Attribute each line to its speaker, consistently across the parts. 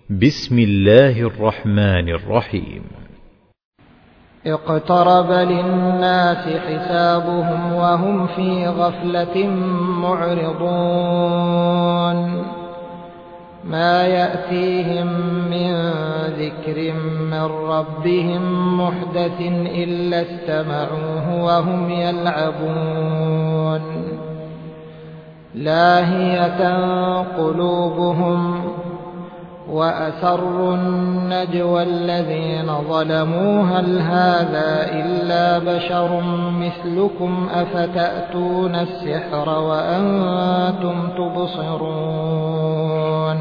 Speaker 1: بسم الله الرحمن الرحيم.
Speaker 2: اقترب للناس حسابهم وهم في غفلة معرضون ما يأتيهم من ذكر من ربهم محدث إلا استمعوه وهم يلعبون لاهية قلوبهم وأسروا النجوى الذين ظلموا هل هذا إلا بشر مثلكم أفتأتون السحر وأنتم تبصرون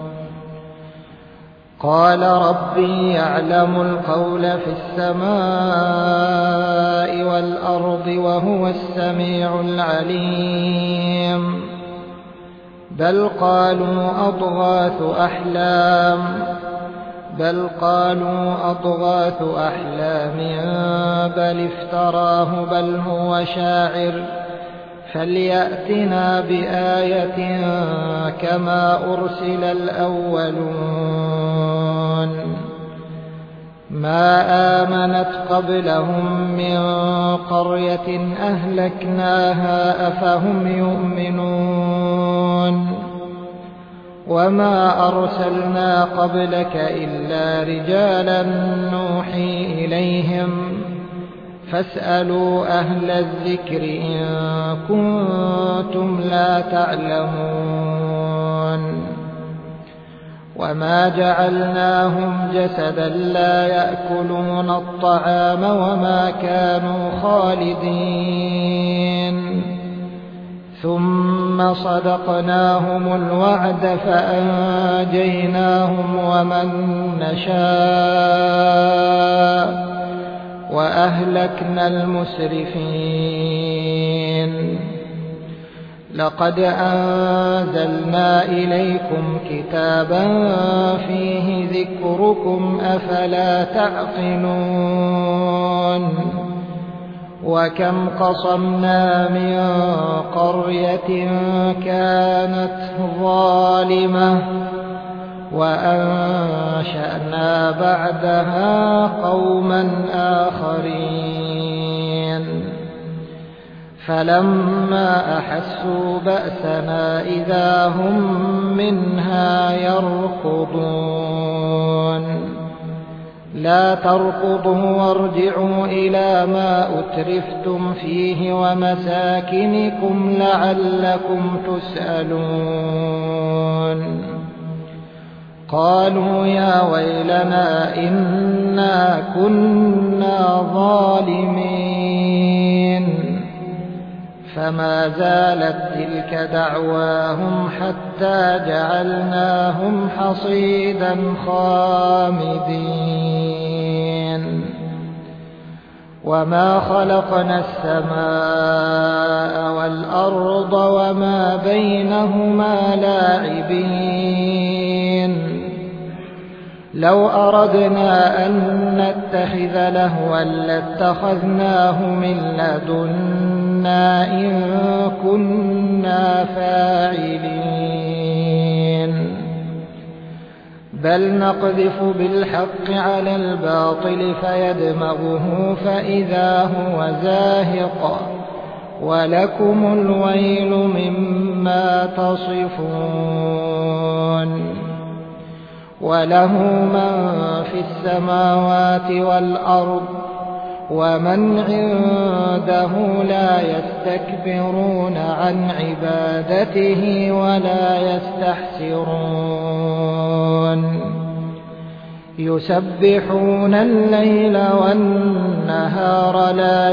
Speaker 2: قال ربي يعلم القول في السماء والأرض وهو السميع العليم بل قالوا أضغاث أحلام بل افتراه بل هو شاعر فليأتنا بآية كما أرسل الأولون ما آمنت قبلهم من قرية أهلكناها أفهم يؤمنون وما أرسلنا قبلك إلا رجالا نوحي إليهم فاسألوا أهل الذكر إن كنتم لا تعلمون وما جعلناهم جسدا لا يأكلون الطعام وما كانوا خالدين ثم صدقناهم الوعد فأنجيناهم ومن نشاء وأهلكنا المسرفين لقد أنزلنا إليكم كتابا فيه ذكركم أفلا تعقلون وكم قصمنا من قرية كانت ظالمة وأنشأنا بعدها قوما آخرين فلما أحسوا بأسنا إذا هم منها يركضون لا تركضوا وارجعوا إلى ما أترفتم فيه ومساكنكم لعلكم تسألون قالوا يا ويلنا إنا كنا ظالمين فما زالت تلك دعواهم حتى جعلناهم حصيدا خامدين وما خلقنا السماء والأرض وما بينهما لاعبين لو أردنا أن نتخذ لهوا لاتخذناه من لدنا إن كنا فاعلين بل نقذف بالحق على الباطل فيدمغه فإذا هو زاهق ولكم الويل مما تصفون وله من في السماوات والأرض ومن عنده لا يستكبرون عن عبادته ولا يستحسرون يسبحون الليل والنهار لا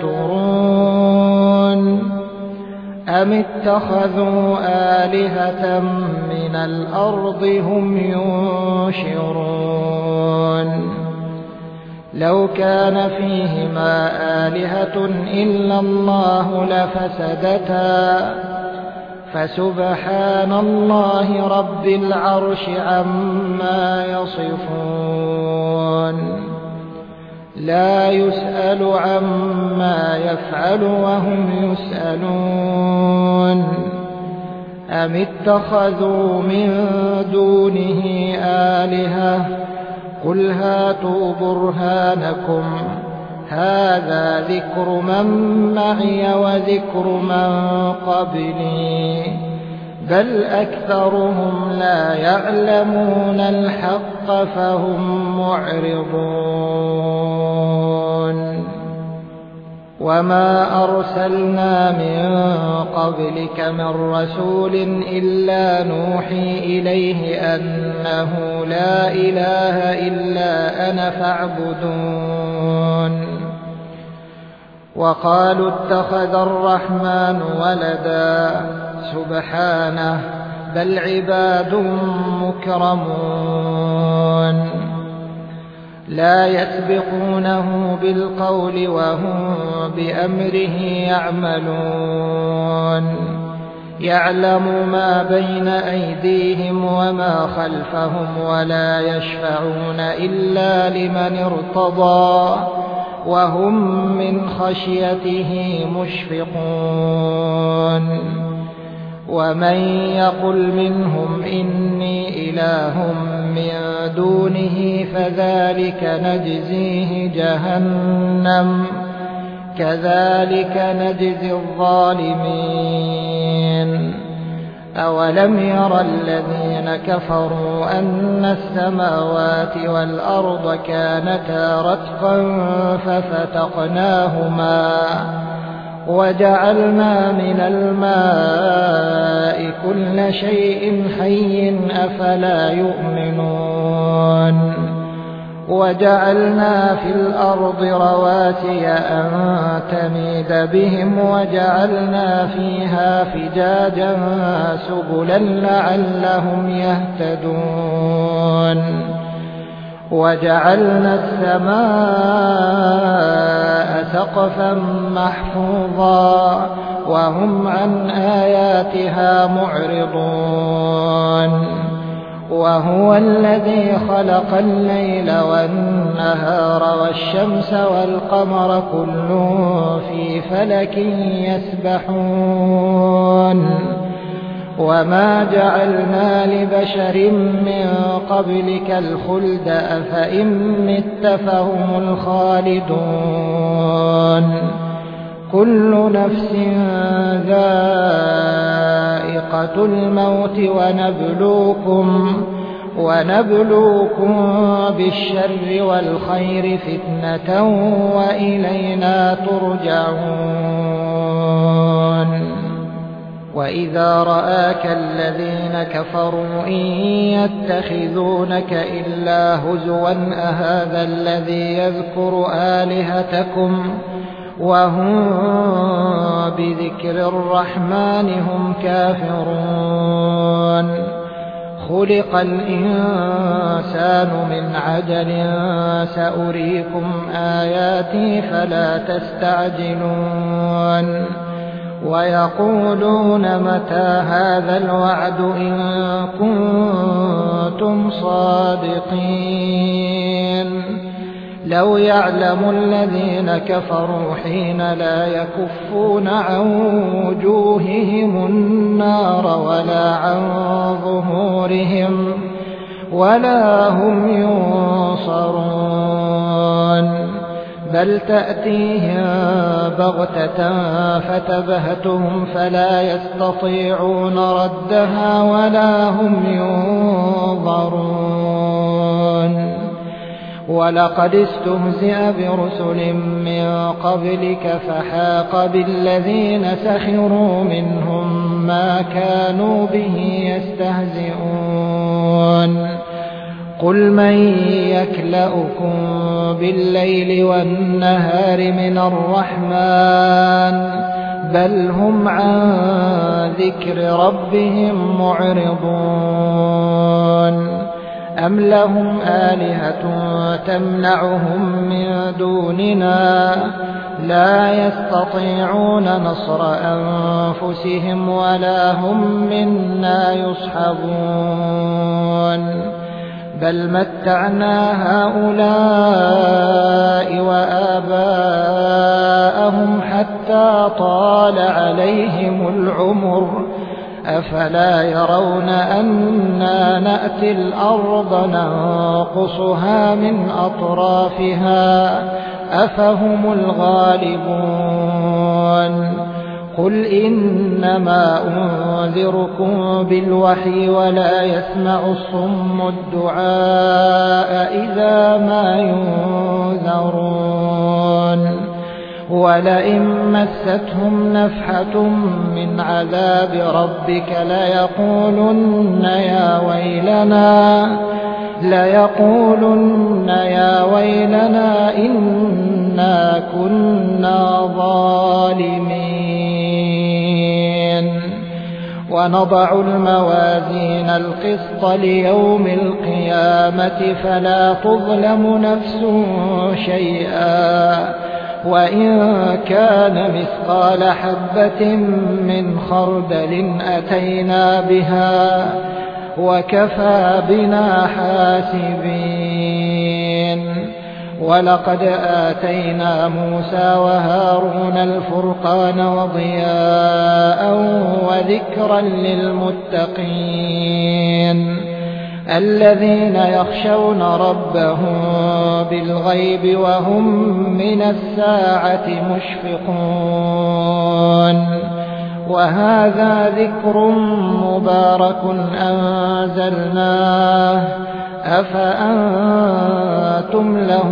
Speaker 2: يفترون أم اتخذوا آلهة من الأرض هم ينشرون لو كان فيهما آلهة إلا الله لفسدتا فسبحان الله رب العرش عما يصفون لا يسأل عما يفعل وهم يسألون أم اتخذوا من دونه آلهة قل هاتوا برهانكم هذا ذكر من معي وذكر من قبلي بل أكثرهم لا يعلمون الحق فهم معرضون وما أرسلنا من قبلك من رسول إلا نوحي إليه أنه لا إله إلا أنا فاعبدون وقالوا اتخذ الرحمن ولدا سبحانه بل عباد مكرمون لا يسبقونه بالقول وهم بأمره يعملون يعلم ما بين أيديهم وما خلفهم ولا يشفعون إلا لمن ارتضى وهم من خشيته مشفقون ومن يقل منهم إني إله من دونه فذلك نجزيه جهنم كذلك نجزي الظالمين أولم ير الذين كفروا أن السماوات والأرض كانتا رتقا ففتقناهما وجعلنا من الماء كل شيء حي أفلا يؤمنون وجعلنا في الأرض رواسي أن تميد بهم وجعلنا فيها فجاجا سبلا لعلهم يهتدون وجعلنا السماء سقفا محفوظا وهم عن آياتها معرضون وهو الذي خلق الليل والنهار والشمس والقمر كل في فلك يسبحون وما جعلنا لبشر من قبلك الخلد أفإن مت فهم الخالدون كل نفس ذائقة الموت ونبلوكم بالشر والخير فتنة وإلينا ترجعون وإذا رآك الذين كفروا إن يتخذونك إلا هزوا أهذا الذي يذكر آلهتكم وهم بذكر الرحمن هم كافرون خلق الإنسان من عجل سأريكم آياتي فلا تستعجلون ويقولون متى هذا الوعد إن كنتم صادقين لو يعلم الذين كفروا حين لا يكفون عن وجوههم النار ولا عن ظهورهم ولا هم ينصرون بل تأتيهم بغتة فتبهتهم فلا يستطيعون ردها ولا هم ينظرون ولقد استهزئ برسل من قبلك فحاق بالذين سخروا منهم ما كانوا به يستهزئون قل من يكلؤكم بالليل والنهار من الرحمن بل هم عن ذكر ربهم معرضون أم لهم آلهة تمنعهم من دوننا لا يستطيعون نصر أنفسهم ولا هم منا يصحبون بل متعنا هؤلاء وآباءهم حتى طال عليهم العمر أفلا يرون أنا نأتي الأرض ننقصها من أطرافها أفهم الغالبون قل إنما أنذركم بالوحي ولا يسمع الصم الدعاء إذا ما ينذرون ولئن مستهم نفحة من عذاب ربك ليقولن يا ويلنا إنا كنا ظالمين ونضع الموازين القسط ليوم القيامة فلا تظلم نفس شيئا وإن كان مثقال حبة من خردل أتينا بها وكفى بنا حاسبين ولقد آتينا موسى وهارون الفرقان وضياء وذكرا للمتقين الذين يخشون ربهم بالغيب وهم من الساعة مشفقون وهذا ذكر مبارك أنزلناه أفأنتم له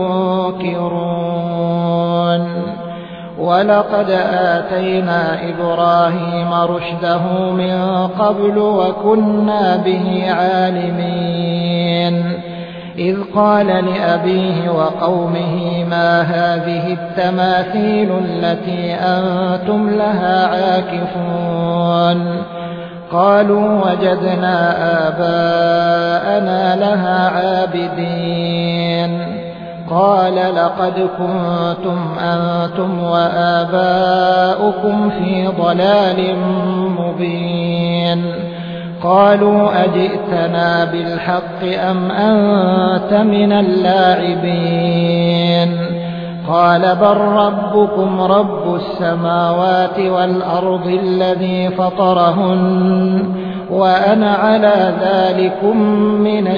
Speaker 2: منكرون ولقد آتينا إبراهيم رشده من قبل وكنا به عالمين إذ قال لأبيه وقومه ما هذه التماثيل التي أنتم لها عاكفون قالوا وجدنا آباءنا لها عابدين قال لقد كنتم أنتم وآباؤكم في ضلال مبين قالوا أجئتنا بالحق أم أنت من اللاعبين قال بل ربكم رب السماوات والأرض الذي فطرهن وأنا على ذلكم من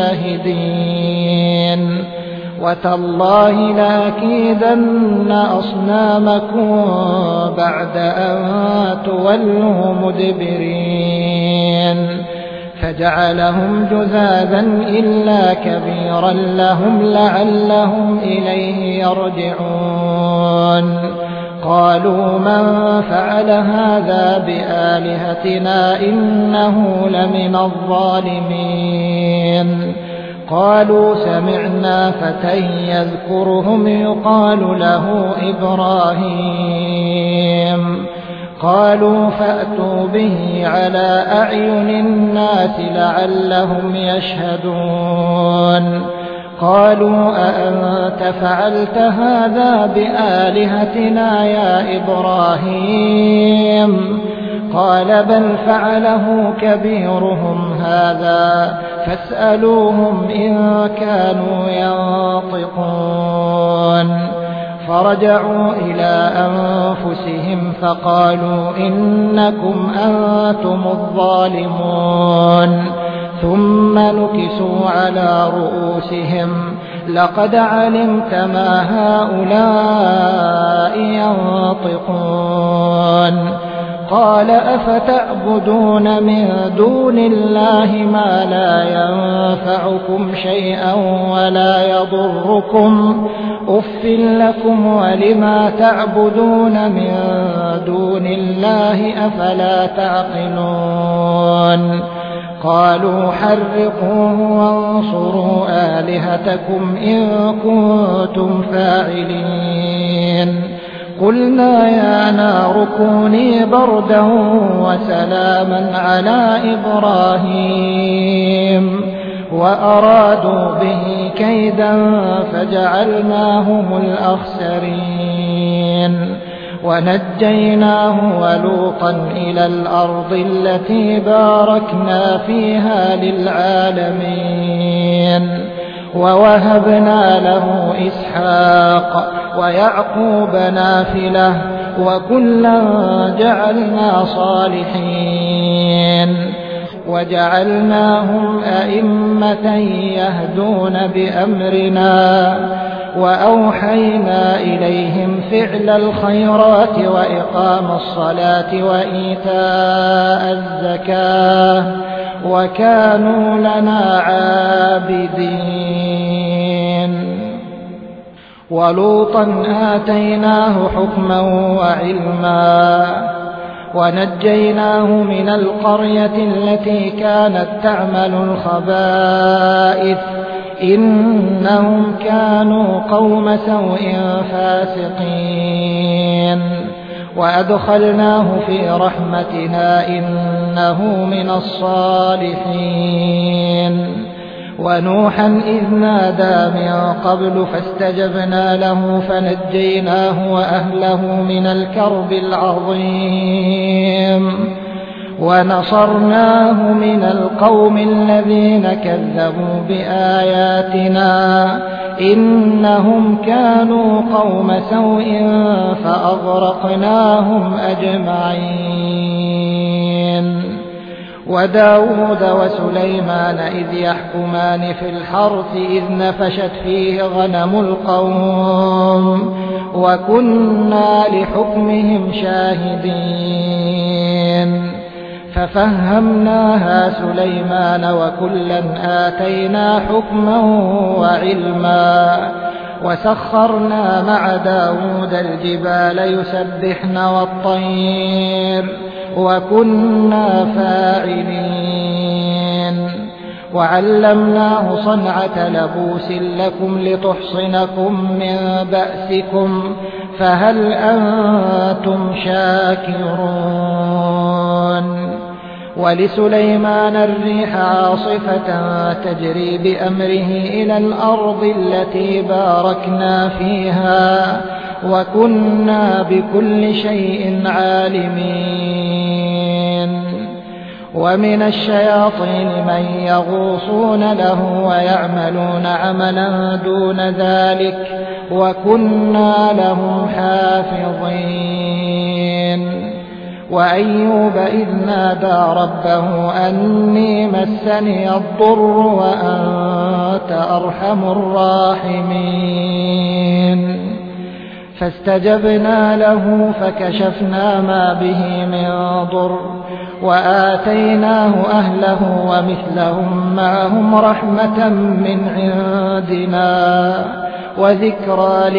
Speaker 2: الشاهدين وتالله لأكيدن أصنامكم بعد أن تولوا مدبرين فجعلهم جذاذا إلا كبيرا لهم لعلهم إليه يرجعون قالوا من فعل هذا بآلهتنا إنه لمن الظالمين قالوا سمعنا فتى يذكرهم يقال له إبراهيم قالوا فأتوا به على أعين الناس لعلهم يشهدون قالوا أأنت فعلت هذا بآلهتنا يا إبراهيم قال بل فعله كبيرهم هذا فاسألوهم إن كانوا ينطقون فرجعوا إلى أنفسهم فقالوا إنكم أنتم الظالمون ثم نكسوا على رؤوسهم لقد علمت ما هؤلاء ينطقون قال أفتعبدون من دون الله ما لا ينفعكم شيئا ولا يضركم أف لكم ولما تعبدون من دون الله أفلا تعقلون قالوا حرقوه وانصروا آلهتكم إن كنتم فاعلين قلنا يا نار كوني بردا وسلاما على إبراهيم وأرادوا به كيدا فجعلناهم الأخسرين ونجيناه ولوطا إلى الأرض التي باركنا فيها للعالمين ووهبنا له إسحاق ويعقوب نافلة وكلا جعلنا صالحين وجعلناهم أئمة يهدون بأمرنا وأوحينا إليهم فعل الخيرات وإقام الصلاة وإيتاء الزكاة وكانوا لنا عابدين ولوطا آتيناه حكما وعلما ونجيناه من القرية التي كانت تعمل الخبائث إنهم كانوا قوم سوء فاسقين وأدخلناه في رحمتنا إنه من الصالحين ونوحا إذ نادى من قبل فاستجبنا له فنجيناه وأهله من الكرب العظيم ونصرناه من القوم الذين كذبوا بآياتنا إنهم كانوا قوم سوء فأغرقناهم أجمعين وداود وسليمان إذ يحكمان في الحرث إذ نفشت فيه غنم القوم وكنا لحكمهم شاهدين ففهمناها سليمان وكلا آتينا حكما وعلما وسخرنا مع داود الجبال يسبحن والطير وكنا فاعلين وعلمناه صنعة لبوس لكم لتحصنكم من بأسكم فهل أنتم شاكرون ولسليمان الريح عاصفة تجري بأمره إلى الأرض التي باركنا فيها وكنا بكل شيء عالمين ومن الشياطين من يغوصون له ويعملون عملا دون ذلك وكنا لهم حافظين وأيوب إذ نادى ربه أني مسني الضر وأنت أرحم الراحمين فاستجبنا له فكشفنا ما به من ضر وآتيناه أهله ومثلهم معهم رحمة من عندنا وذكرى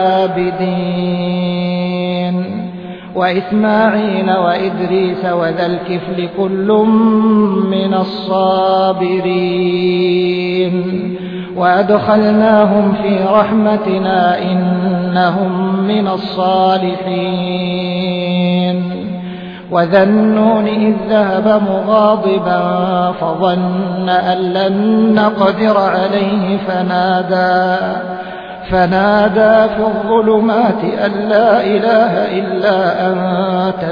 Speaker 2: للعابدين وإسماعيل وإدريس وذا الكفل كل من الصابرين وأدخلناهم في رحمتنا إنهم من الصالحين وذا النون إذ ذهب مغاضبا فظن أن لن نقدر عليه فنادى في الظلمات أن لا إله إلا أنت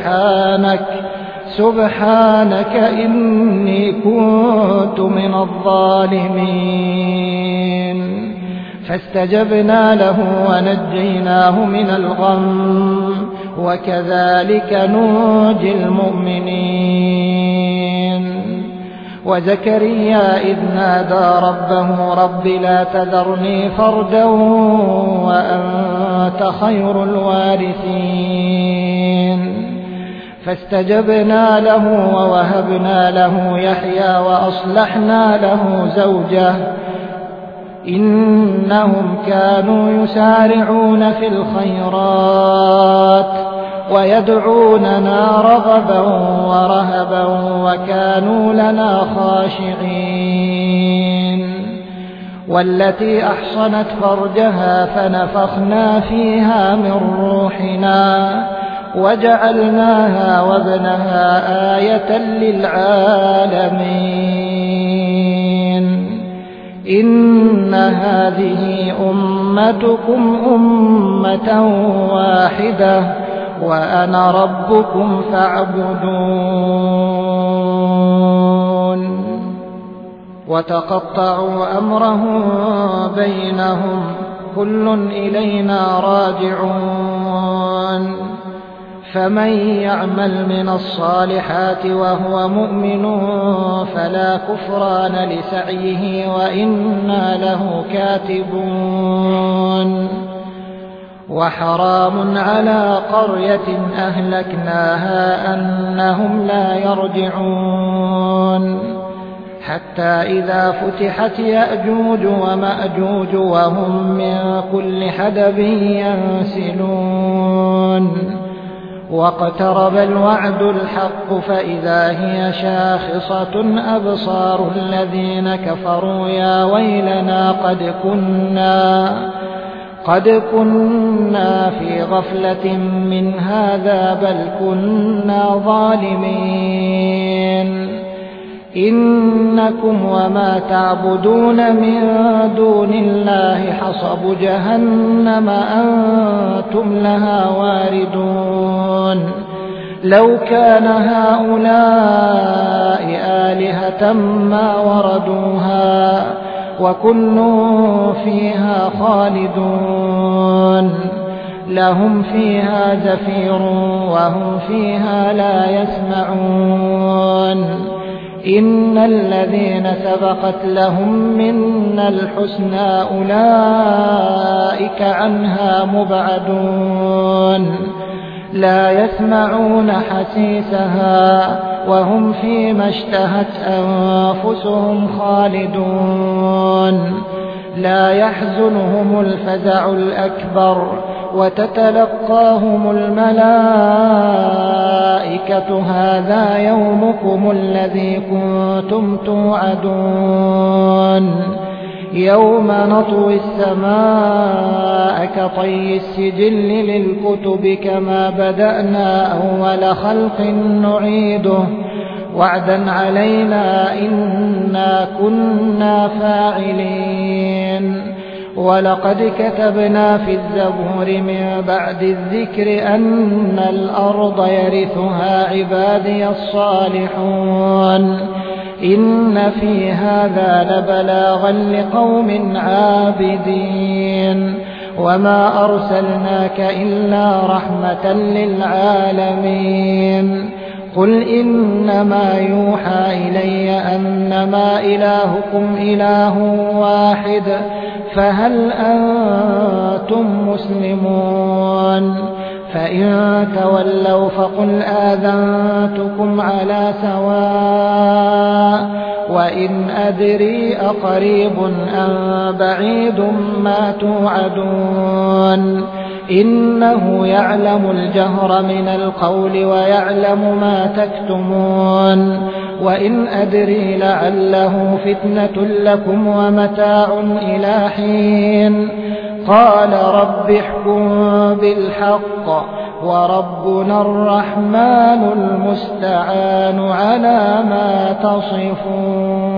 Speaker 2: سبحانك إني كنت من الظالمين فاستجبنا له ونجيناه من الغم وكذلك ننجي المؤمنين وزكريا إذ نادى ربه رب لا تذرني فردا وأنت خير الوارثين فاستجبنا له ووهبنا له يحيى وأصلحنا له زوجه إنهم كانوا يسارعون في الخيرات ويدعوننا رغبا ورهبا وكانوا لنا خاشعين والتي أحصنت فرجها فنفخنا فيها من روحنا وجعلناها وابنها آية للعالمين إن هذه أمتكم أمة واحدة وأنا ربكم فاعبدون وتقطعوا أمرهم بينهم كل إلينا راجعون فمن يعمل من الصالحات وهو مؤمن فلا كفران لسعيه وإنا له كاتبون وحرام على قرية أهلكناها أنهم لا يرجعون حتى إذا فتحت يأجوج ومأجوج وهم من كل حدب ينسلون واقترب الوعد الحق فإذا هي شاخصة أبصار الذين كفروا يا ويلنا قد كنا في غفلة من هذا بل كنا ظالمين إنكم وما تعبدون من دون الله حصب جهنم أنتم لها واردون لو كان هؤلاء آلهة ما وردوها وكل فيها خالدون لهم فيها زفير وهم فيها لا يسمعون إن الذين سبقت لهم منا الحسنى أولئك عنها مبعدون لا يسمعون حسيسها وهم فيما اشتهت أنفسهم خالدون لا يحزنهم الفزع الأكبر وتتلقاهم الملائكة هذا يومكم الذي كنتم توعدون يوم نطوي السماء كطي السجل للكتب كما بدأنا أول خلق نعيده وعدا علينا إنا كنا فاعلين ولقد كتبنا في الزبور من بعد الذكر أن الأرض يرثها عبادي الصالحون إن في هذا لبلاغا لقوم عابدين وما أرسلناك إلا رحمة للعالمين قل إنما يوحى إلي أنما إلهكم إله واحد فهل أنتم مسلمون فإن تولوا فقل آذنتكم على سواء وإن أدري أقريب أم بعيد ما توعدون إنه يعلم الجهر من القول ويعلم ما تكتمون وإن أدري لعله فتنة لكم ومتاع إلى حين قال رب احكم بالحق وربنا الرحمن المستعان على ما تصفون